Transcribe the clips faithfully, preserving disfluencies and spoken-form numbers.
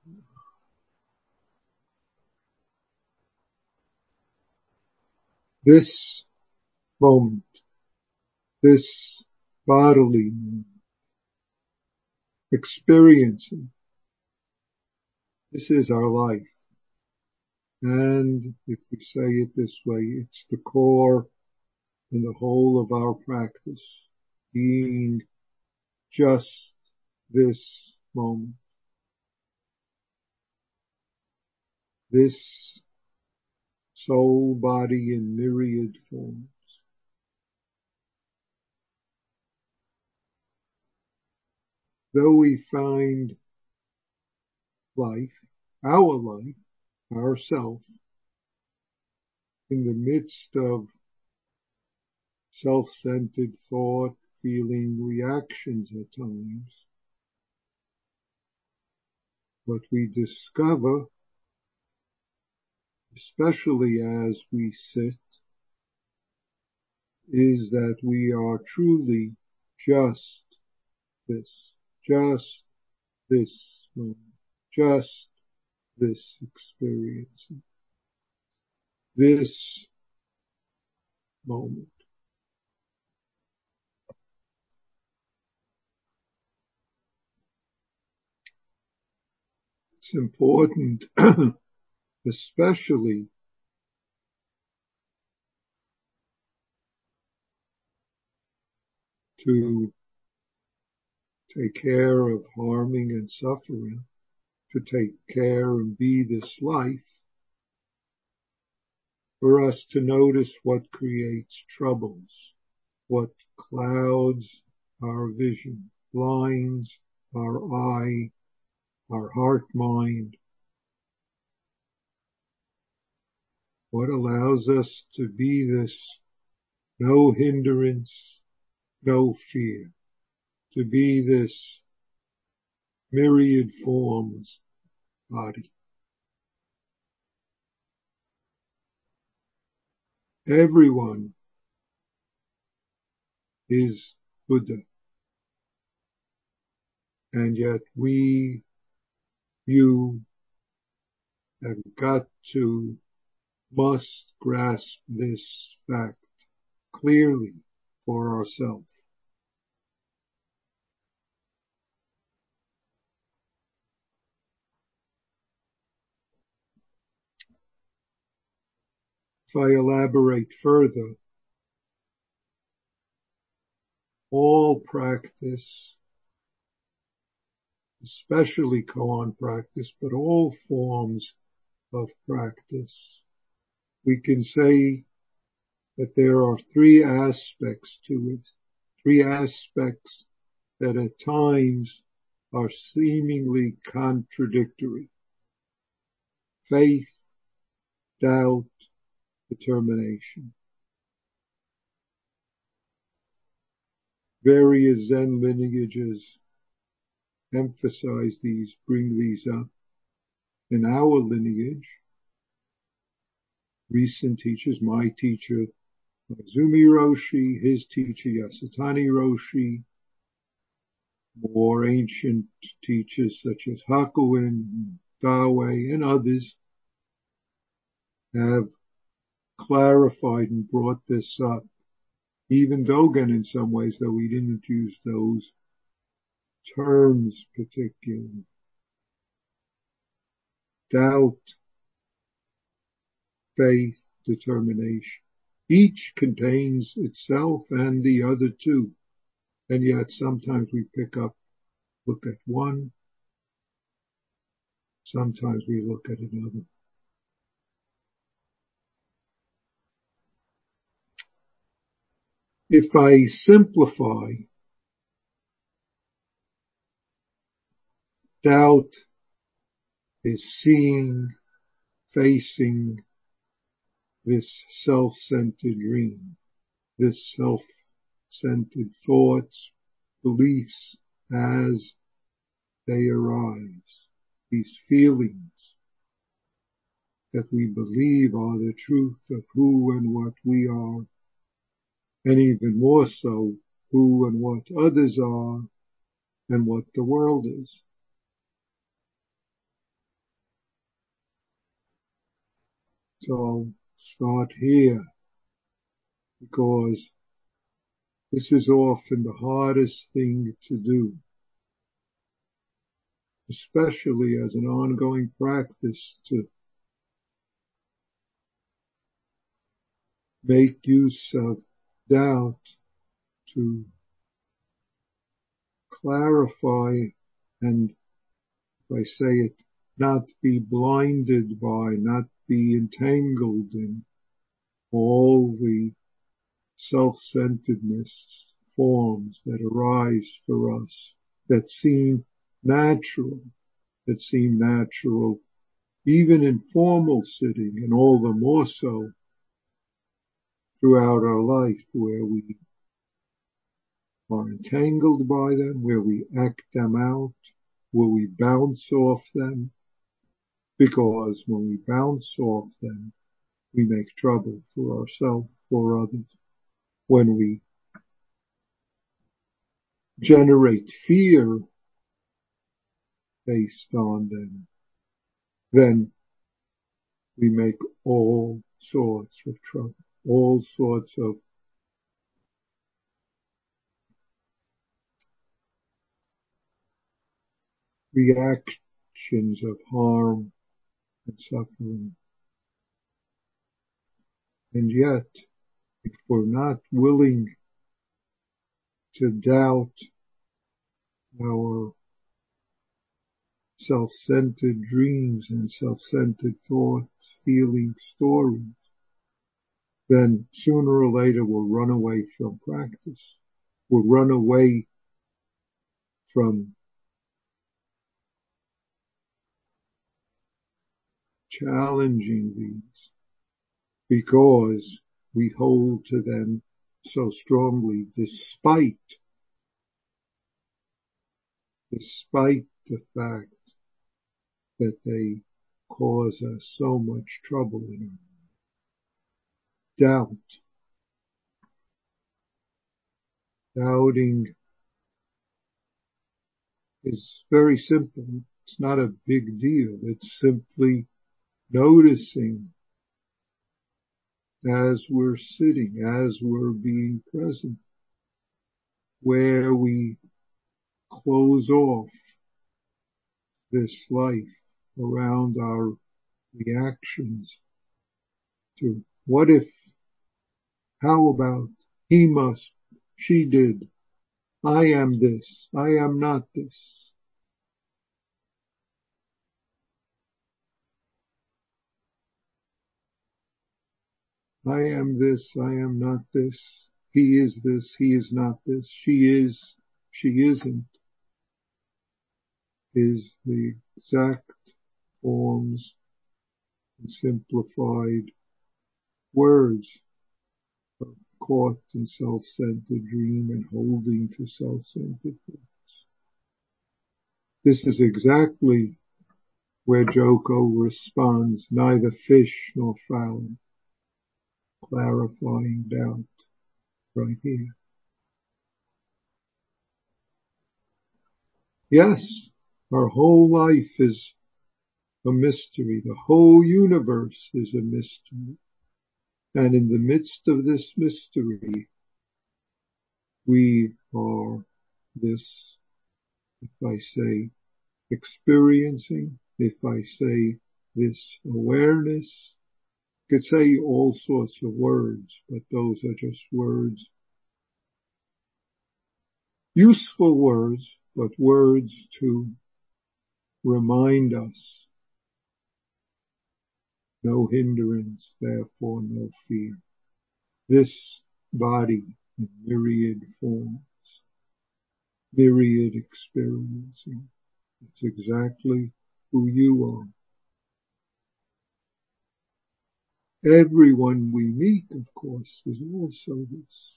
This moment, this bodily moment, experiencing, this is our life. And if we say it this way, it's the core and the whole of our practice, being just this moment. This soul body in myriad forms. Though we find life, our life, ourself, in the midst of self-centered thought, feeling, reactions at times, what we discover, especially as we sit, is that we are truly just this, just this moment, just this experience, this moment. It's important, especially to take care of harming and suffering, to take care and be this life, for us to notice what creates troubles, what clouds our vision, blinds our eye, our heart mind, what allows us to be this no hindrance, no fear, to be this myriad forms body. Everyone is Buddha, and yet we, you, have got to, must grasp this fact clearly for ourselves. If I elaborate further, all practice, especially koan practice, but all forms of practice, we can say that there are three aspects to it, three aspects that at times are seemingly contradictory. Faith, doubt, determination. Various Zen lineages emphasize these, bring these up. In our lineage, recent teachers, my teacher, Izumi Roshi, his teacher, Yasutani Roshi, more ancient teachers such as Hakuin, Dawei, and others have clarified and brought this up. Even Dogen in some ways, though he didn't use those terms particularly. Doubt, faith, determination. Each contains itself and the other two. And yet sometimes we pick up, look at one, sometimes we look at another. If I simplify, doubt is seeing, facing this self-centered dream, this self-centered thoughts, beliefs as they arise, these feelings that we believe are the truth of who and what we are, and even more so, who and what others are, and what the world is. So I'll start here because this is often the hardest thing to do, especially as an ongoing practice, to make use of doubt, to clarify, and if I say it, not be blinded by, not be entangled in all the self-centeredness forms that arise for us, that seem natural, that seem natural even in formal sitting, and all the more so throughout our life, where we are entangled by them, where we act them out, where we bounce off them, because when we bounce off them, we make trouble for ourselves, for others. When we generate fear based on them, then we make all sorts of trouble, all sorts of reactions of harm and suffering. And yet, if we're not willing to doubt our self-centered dreams and self-centered thoughts, feelings, stories, then sooner or later we'll run away from practice. We'll run away from challenging these because we hold to them so strongly, despite, despite the fact that they cause us so much trouble in our doubt. Doubting is very simple. It's not a big deal. It's simply noticing as we're sitting, as we're being present, where we close off this life around our reactions to what if, how about, he must, she did, I am this, I am not this. I am this, I am not this, he is this, he is not this, she is, she isn't, is the exact forms and simplified words of caught in self-centered dream and holding to self-centered thoughts. This is exactly where Joko responds, neither fish nor fowl, clarifying doubt right here. Yes, our whole life is a mystery. The whole universe is a mystery. And in the midst of this mystery, we are this, if I say, experiencing, if I say this awareness, I could say all sorts of words, but those are just words. Useful words, but words to remind us. No hindrance, therefore no fear. This body in myriad forms, myriad experiencing. It's exactly who you are. Everyone we meet, of course, is also this.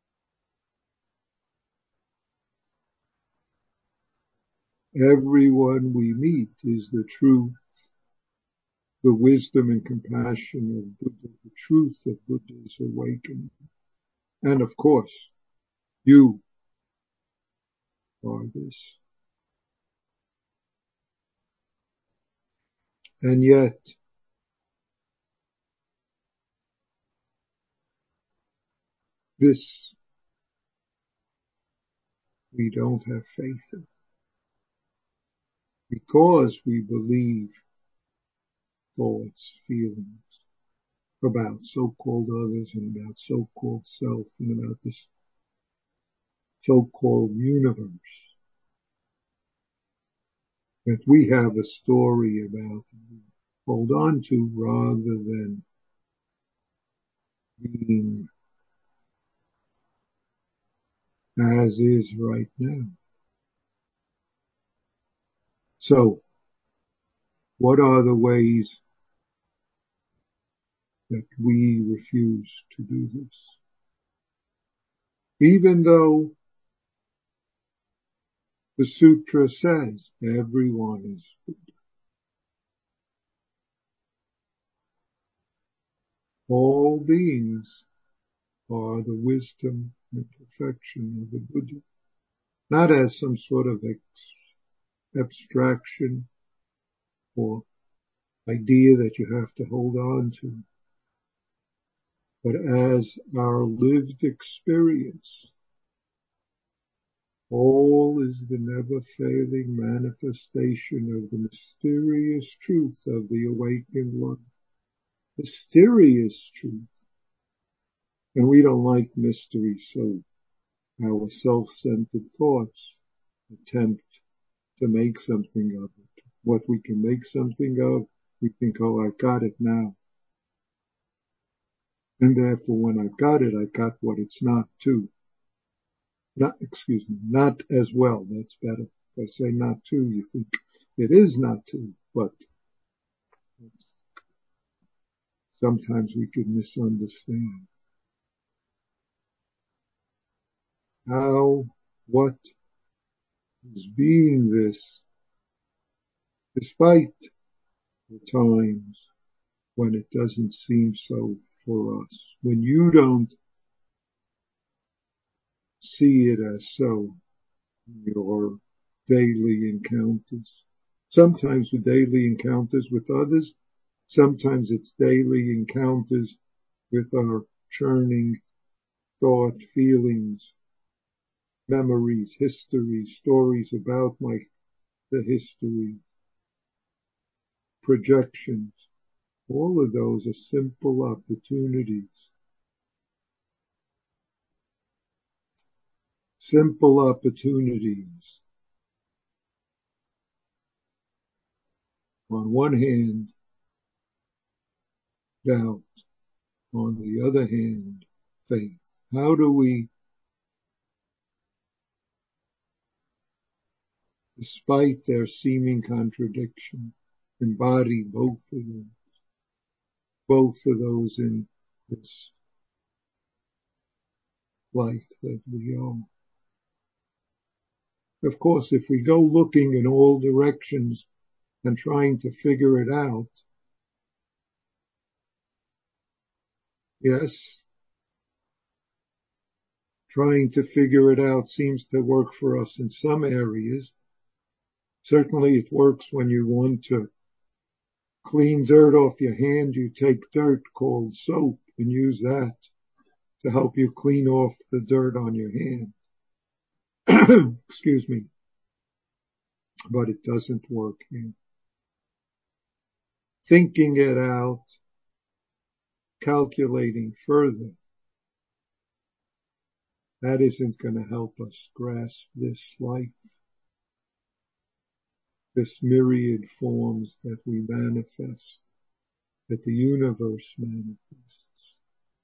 Everyone we meet is the truth, the wisdom and compassion of Buddha, the truth of Buddha's awakening. And of course, you are this. And yet, This we don't have faith in, because we believe thoughts, feelings about so-called others and about so-called self and about this so-called universe that we have a story about and hold on to, rather than being as is right now. So, what are the ways that we refuse to do this? Even though the sutra says everyone is Buddha. All beings are the wisdom and perfection of the Buddha, not as some sort of ex- abstraction or idea that you have to hold on to, but as our lived experience. All is the never-failing manifestation of the mysterious truth of the awakened life. Mysterious truth. And we don't like mystery, so our self-centered thoughts attempt to make something of it. What we can make something of, we think, oh, I've got it now. And therefore, when I've got it, I've got what it's not too. Not, excuse me, not as well. That's better. If I say not too, you think it is not too, but sometimes we could misunderstand how, what is being this, despite the times when it doesn't seem so for us, when you don't see it as so in your daily encounters. Sometimes with daily encounters with others, sometimes it's daily encounters with our churning thought, feelings, memories, history, stories about my, the history, projections. All of those are simple opportunities. Simple opportunities. On one hand, doubt. On the other hand, faith. How do we, despite their seeming contradiction, embody both of them, both of those in this life that we are? Of course, if we go looking in all directions and trying to figure it out, yes, trying to figure it out seems to work for us in some areas. Certainly it works when you want to clean dirt off your hand. You take dirt called soap and use that to help you clean off the dirt on your hand. Excuse me. But it doesn't work here. Thinking it out, calculating further, that isn't going to help us grasp this life, this myriad forms that we manifest, that the universe manifests.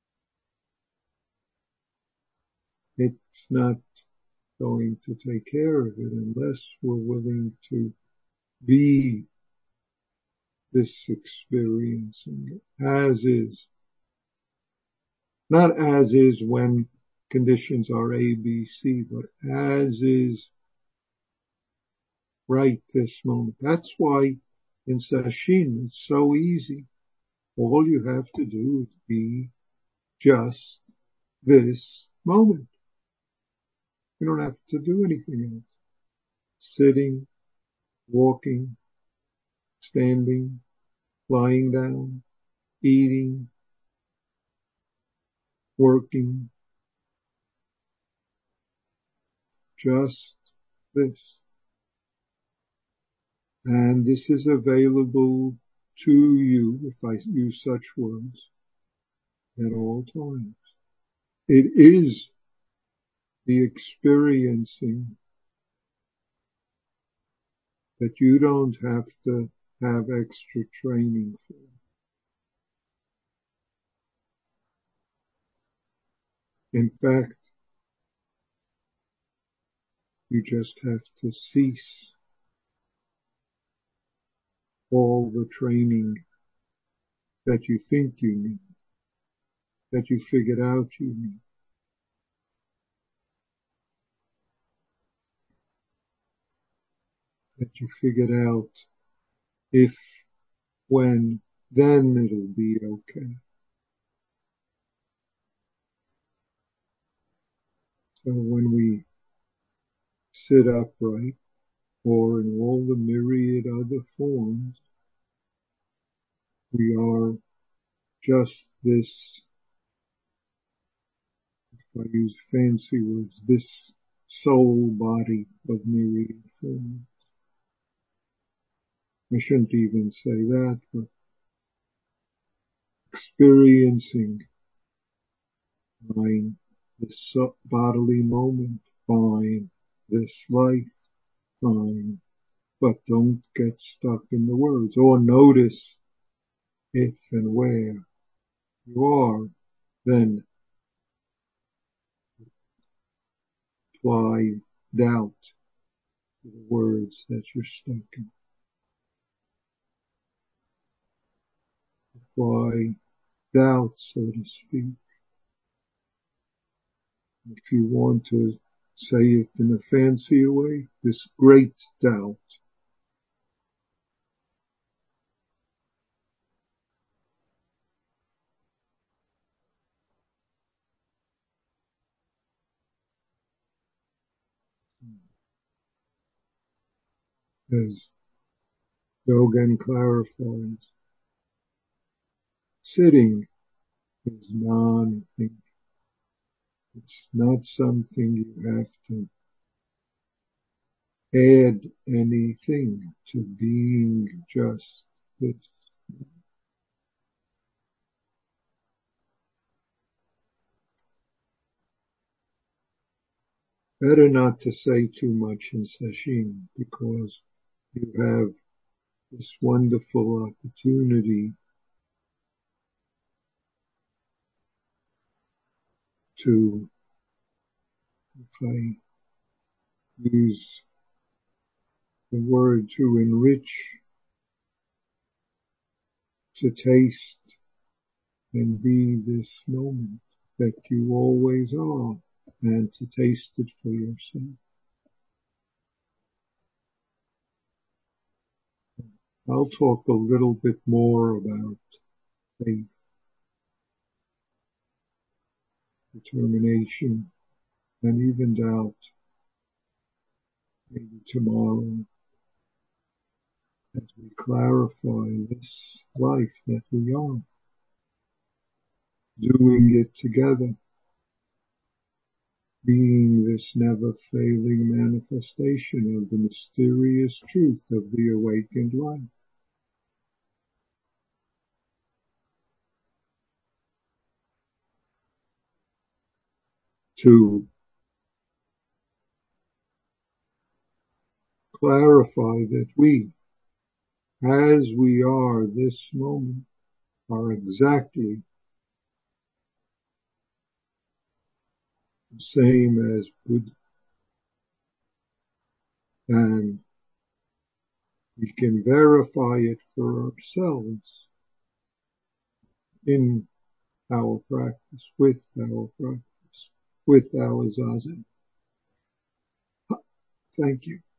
It's not going to take care of it unless we're willing to be this experiencing it as is. Not as is when conditions are A, B, C, but as is right this moment. That's why in Sesshin it's so easy. All you have to do is be just this moment. You don't have to do anything else. Sitting, walking, standing, lying down, eating, working, just this. And this is available to you, if I use such words, at all times. It is the experiencing that you don't have to have extra training for. In fact, you just have to cease all the training that you think you need, that you figured out you need. That you figured out if, when, then it'll be okay. So when we sit upright, or in all the myriad other forms, we are just this, if I use fancy words, this soul body of myriad forms. I shouldn't even say that, but experiencing fine, this bodily moment, fine, this life, fine, but don't get stuck in the words, or notice if and where you are, then apply doubt to the words that you're stuck in. Apply doubt, so to speak. If you want to say it in a fancier way, this great doubt. As Dogen clarifies, sitting is non-thinking. It's not something you have to add anything to being just this. Better not to say too much in sesshin, because you have this wonderful opportunity to, if I use the word, to enrich, to taste and be this moment that you always are, and to taste it for yourself. I'll talk a little bit more about faith, determination, and even doubt, maybe tomorrow, as we clarify this life that we are, doing it together, being this never-failing manifestation of the mysterious truth of the awakened life. To clarify that we, as we are this moment, are exactly the same as Buddha. And we can verify it for ourselves in our practice, with our practice, with our zazen. Thank you.